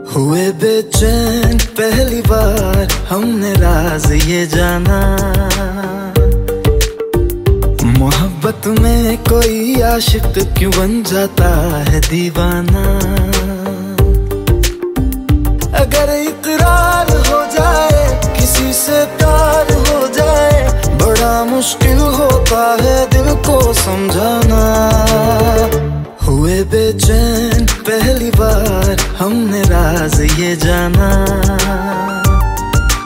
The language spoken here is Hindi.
हुए बेचैन पहली बार हमने राज ये जाना, मोहब्बत में कोई आशिक क्यों बन जाता है दीवाना। अगर इकरार हो जाए किसी से प्यार हो जाए, बड़ा मुश्किल होता है दिल को समझाना। हुए बेचैन पहली बार हमने राज ये जाना।